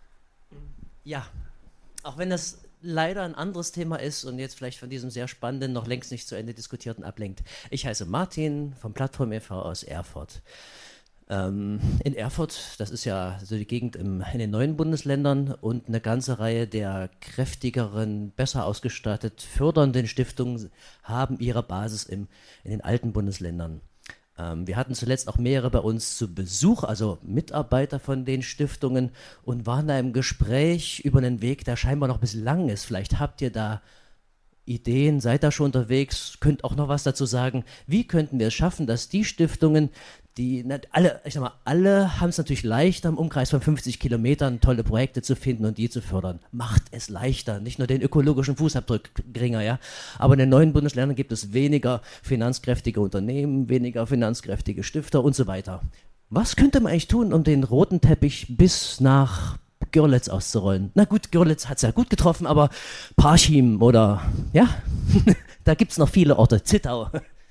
Ja, auch wenn das leider ein anderes Thema ist und jetzt vielleicht von diesem sehr spannenden, noch längst nicht zu Ende diskutierten ablenkt. Ich heiße Martin vom Plattform e V aus Erfurt. Ähm, in Erfurt, das ist ja so die Gegend im, in den neuen Bundesländern und eine ganze Reihe der kräftigeren, besser ausgestattet fördernden Stiftungen haben ihre Basis im, in den alten Bundesländern. Ähm, wir hatten zuletzt auch mehrere bei uns zu Besuch, also Mitarbeiter von den Stiftungen und waren da im Gespräch über einen Weg, der scheinbar noch ein bisschen lang ist. Vielleicht habt ihr da Ideen, seid da schon unterwegs, könnt auch noch was dazu sagen. Wie könnten wir es schaffen, dass die Stiftungen, die nicht alle, ich sag mal, alle haben es natürlich leichter, im Umkreis von fünfzig Kilometern tolle Projekte zu finden und die zu fördern. Macht es leichter, nicht nur den ökologischen Fußabdruck geringer, ja. Aber in den neuen Bundesländern gibt es weniger finanzkräftige Unternehmen, weniger finanzkräftige Stifter und so weiter. Was könnte man eigentlich tun, um den roten Teppich bis nach Görlitz auszurollen? Na gut, Görlitz hat es ja gut getroffen, aber Parchim oder, ja, da gibt es noch viele Orte, Zittau.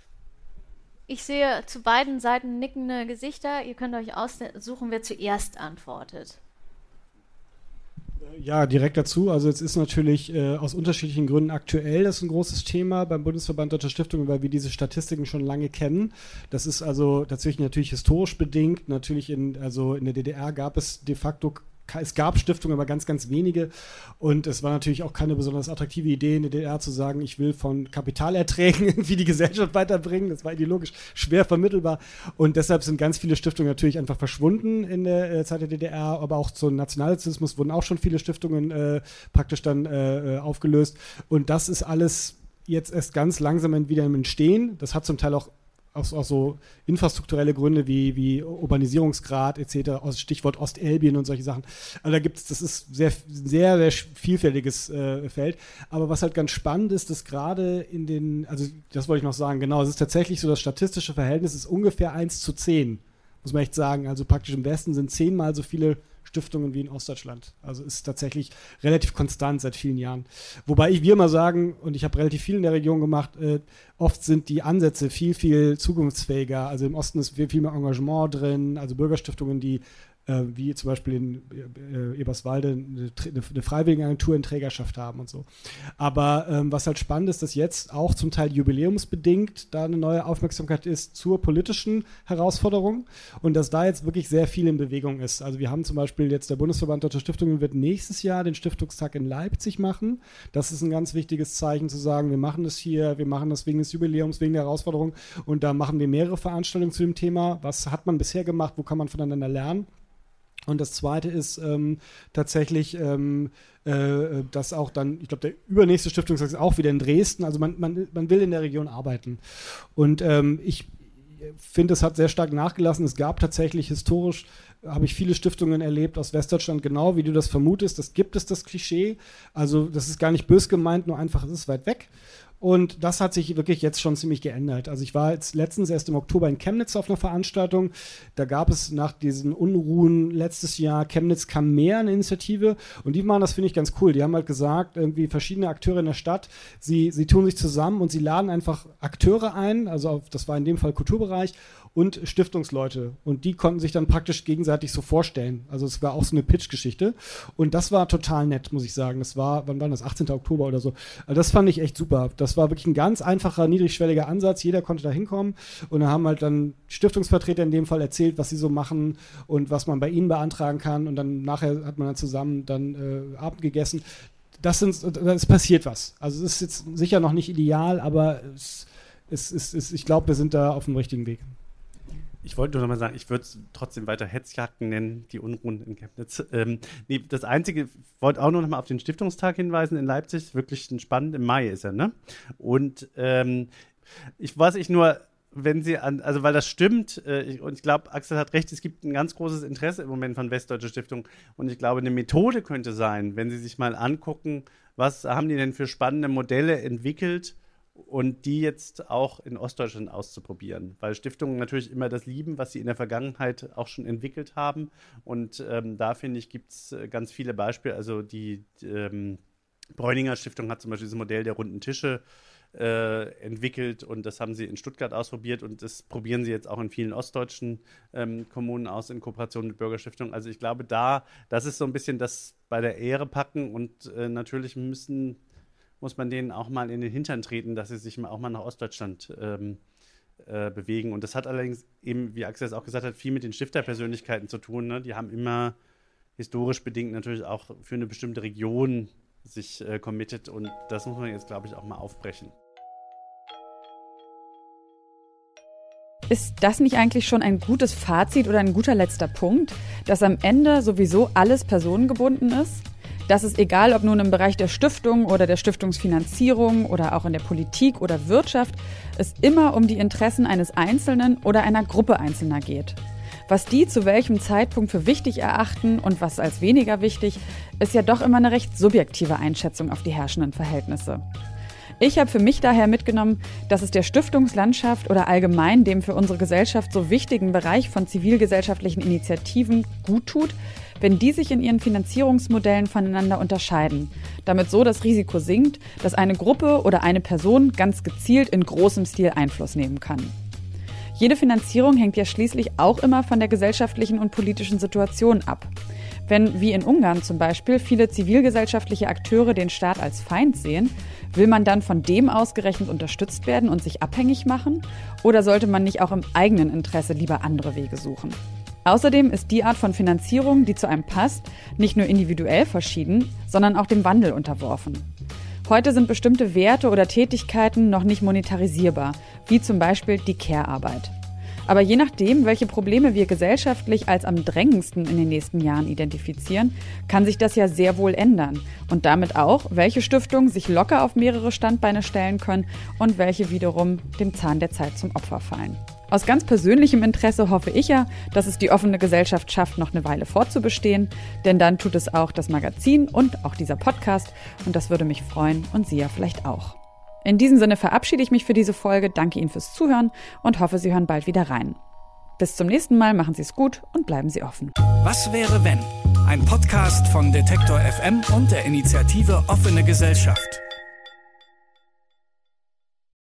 Ich sehe zu beiden Seiten nickende Gesichter. Ihr könnt euch aussuchen, wer zuerst antwortet. Ja, direkt dazu. Also es ist natürlich äh, aus unterschiedlichen Gründen aktuell das ist ein großes Thema beim Bundesverband Deutscher Stiftungen, weil wir diese Statistiken schon lange kennen. Das ist also tatsächlich natürlich historisch bedingt. Natürlich in, also in der D D R gab es de facto Es gab Stiftungen, aber ganz, ganz wenige. Und es war natürlich auch keine besonders attraktive Idee in der D D R zu sagen, ich will von Kapitalerträgen irgendwie die Gesellschaft weiterbringen. Das war ideologisch schwer vermittelbar. Und deshalb sind ganz viele Stiftungen natürlich einfach verschwunden in der äh, Zeit der D D R. Aber auch zum Nationalsozialismus wurden auch schon viele Stiftungen äh, praktisch dann äh, aufgelöst. Und das ist alles jetzt erst ganz langsam wieder im Entstehen. Das hat zum Teil auch Auch, auch so infrastrukturelle Gründe wie, wie Urbanisierungsgrad et cetera, Stichwort Ostelbien und solche Sachen. Also da gibt es, das ist sehr, sehr, sehr vielfältiges äh, Feld. Aber was halt ganz spannend ist, dass gerade in den, also das wollte ich noch sagen, genau, es ist tatsächlich so, das statistische Verhältnis ist ungefähr eins zu zehn, muss man echt sagen. Also praktisch im Westen sind zehnmal so viele Stiftungen wie in Ostdeutschland. Also ist tatsächlich relativ konstant seit vielen Jahren. Wobei ich, wir immer sagen, und ich habe relativ viel in der Region gemacht, äh, oft sind die Ansätze viel, viel zukunftsfähiger. Also im Osten ist viel, viel mehr Engagement drin, also Bürgerstiftungen, die äh, wie zum Beispiel in äh, Eberswalde eine, eine Freiwilligenagentur in Trägerschaft haben und so. Aber ähm, was halt spannend ist, dass jetzt auch zum Teil jubiläumsbedingt da eine neue Aufmerksamkeit ist zur politischen Herausforderung und dass da jetzt wirklich sehr viel in Bewegung ist. Also wir haben zum Beispiel jetzt der Bundesverband Deutscher Stiftungen wird nächstes Jahr den Stiftungstag in Leipzig machen. Das ist ein ganz wichtiges Zeichen zu sagen, wir machen das hier, wir machen das wegen des Jubiläums, wegen der Herausforderung und da machen wir mehrere Veranstaltungen zu dem Thema. Was hat man bisher gemacht, wo kann man voneinander lernen? Und das Zweite ist ähm, tatsächlich, ähm, äh, dass auch dann, ich glaube, der übernächste Stiftungstag ist auch wieder in Dresden. Also man, man, man will in der Region arbeiten. Und ähm, ich finde, es hat sehr stark nachgelassen. Es gab tatsächlich historisch, habe ich viele Stiftungen erlebt aus Westdeutschland, genau wie du das vermutest. Das gibt es, das Klischee. Also das ist gar nicht bös gemeint, nur einfach, es ist weit weg. Und das hat sich wirklich jetzt schon ziemlich geändert. Also ich war jetzt letztens erst im Oktober in Chemnitz auf einer Veranstaltung. Da gab es nach diesen Unruhen letztes Jahr Chemnitz kann mehr, eine Initiative. Und die machen das, finde ich, ganz cool. Die haben halt gesagt, irgendwie verschiedene Akteure in der Stadt, sie, sie tun sich zusammen und sie laden einfach Akteure ein, also auf, das war in dem Fall Kulturbereich, und Stiftungsleute. Und die konnten sich dann praktisch gegenseitig so vorstellen. Also es war auch so eine Pitch-Geschichte. Und das war total nett, muss ich sagen. Das war, wann war das? achtzehnten Oktober oder so. Also das fand ich echt super. Das war wirklich ein ganz einfacher, niedrigschwelliger Ansatz. Jeder konnte da hinkommen. Und da haben halt dann Stiftungsvertreter in dem Fall erzählt, was sie so machen und was man bei ihnen beantragen kann. Und dann nachher hat man dann zusammen dann äh, Abend gegessen. Das sind, es passiert was. Also es ist jetzt sicher noch nicht ideal, aber es, es, es, es, ich glaube, wir sind da auf dem richtigen Weg. Ich wollte nur noch mal sagen, ich würde es trotzdem weiter Hetzjagden nennen, die Unruhen in Chemnitz. Ähm, nee, das Einzige, ich wollte auch nur noch mal auf den Stiftungstag hinweisen in Leipzig. Wirklich ein spannend, im Mai ist er, ne? Und ähm, ich weiß ich nur, wenn Sie an, also weil das stimmt, äh, ich, und ich glaube, Axel hat recht, es gibt ein ganz großes Interesse im Moment von Westdeutsche Stiftung. Und ich glaube, eine Methode könnte sein, wenn Sie sich mal angucken, was haben die denn für spannende Modelle entwickelt, und die jetzt auch in Ostdeutschland auszuprobieren, weil Stiftungen natürlich immer das lieben, was sie in der Vergangenheit auch schon entwickelt haben, und ähm, da finde ich, gibt es ganz viele Beispiele. Also die ähm, Bräuninger Stiftung hat zum Beispiel dieses Modell der runden Tische äh, entwickelt, und das haben sie in Stuttgart ausprobiert, und das probieren sie jetzt auch in vielen ostdeutschen ähm, Kommunen aus in Kooperation mit Bürgerstiftungen. Also ich glaube, da, das ist so ein bisschen das bei der Ehre packen, und äh, natürlich müssen muss man denen auch mal in den Hintern treten, dass sie sich auch mal nach Ostdeutschland ähm, äh, bewegen. Und das hat allerdings eben, wie Axel es auch gesagt hat, viel mit den Stifterpersönlichkeiten zu tun. Ne? Die haben immer historisch bedingt natürlich auch für eine bestimmte Region sich äh, committed, und das muss man jetzt, glaube ich, auch mal aufbrechen. Ist das nicht eigentlich schon ein gutes Fazit oder ein guter letzter Punkt, dass am Ende sowieso alles personengebunden ist? Dass es egal, ob nun im Bereich der Stiftung oder der Stiftungsfinanzierung oder auch in der Politik oder Wirtschaft, es immer um die Interessen eines Einzelnen oder einer Gruppe Einzelner geht. Was die zu welchem Zeitpunkt für wichtig erachten und was als weniger wichtig, ist ja doch immer eine recht subjektive Einschätzung auf die herrschenden Verhältnisse. Ich habe für mich daher mitgenommen, dass es der Stiftungslandschaft oder allgemein dem für unsere Gesellschaft so wichtigen Bereich von zivilgesellschaftlichen Initiativen gut tut, wenn die sich in ihren Finanzierungsmodellen voneinander unterscheiden, damit so das Risiko sinkt, dass eine Gruppe oder eine Person ganz gezielt in großem Stil Einfluss nehmen kann. Jede Finanzierung hängt ja schließlich auch immer von der gesellschaftlichen und politischen Situation ab. Wenn, wie in Ungarn zum Beispiel, viele zivilgesellschaftliche Akteure den Staat als Feind sehen, will man dann von dem ausgerechnet unterstützt werden und sich abhängig machen? Oder sollte man nicht auch im eigenen Interesse lieber andere Wege suchen? Außerdem ist die Art von Finanzierung, die zu einem passt, nicht nur individuell verschieden, sondern auch dem Wandel unterworfen. Heute sind bestimmte Werte oder Tätigkeiten noch nicht monetarisierbar, wie zum Beispiel die Care-Arbeit. Aber je nachdem, welche Probleme wir gesellschaftlich als am drängendsten in den nächsten Jahren identifizieren, kann sich das ja sehr wohl ändern. Und damit auch, welche Stiftungen sich locker auf mehrere Standbeine stellen können und welche wiederum dem Zahn der Zeit zum Opfer fallen. Aus ganz persönlichem Interesse hoffe ich ja, dass es die offene Gesellschaft schafft, noch eine Weile fortzubestehen, denn dann tut es auch das Magazin und auch dieser Podcast, und das würde mich freuen und Sie ja vielleicht auch. In diesem Sinne verabschiede ich mich für diese Folge, danke Ihnen fürs Zuhören und hoffe, Sie hören bald wieder rein. Bis zum nächsten Mal, machen Sie es gut und bleiben Sie offen. Was wäre wenn? Ein Podcast von Detektor F M und der Initiative Offene Gesellschaft.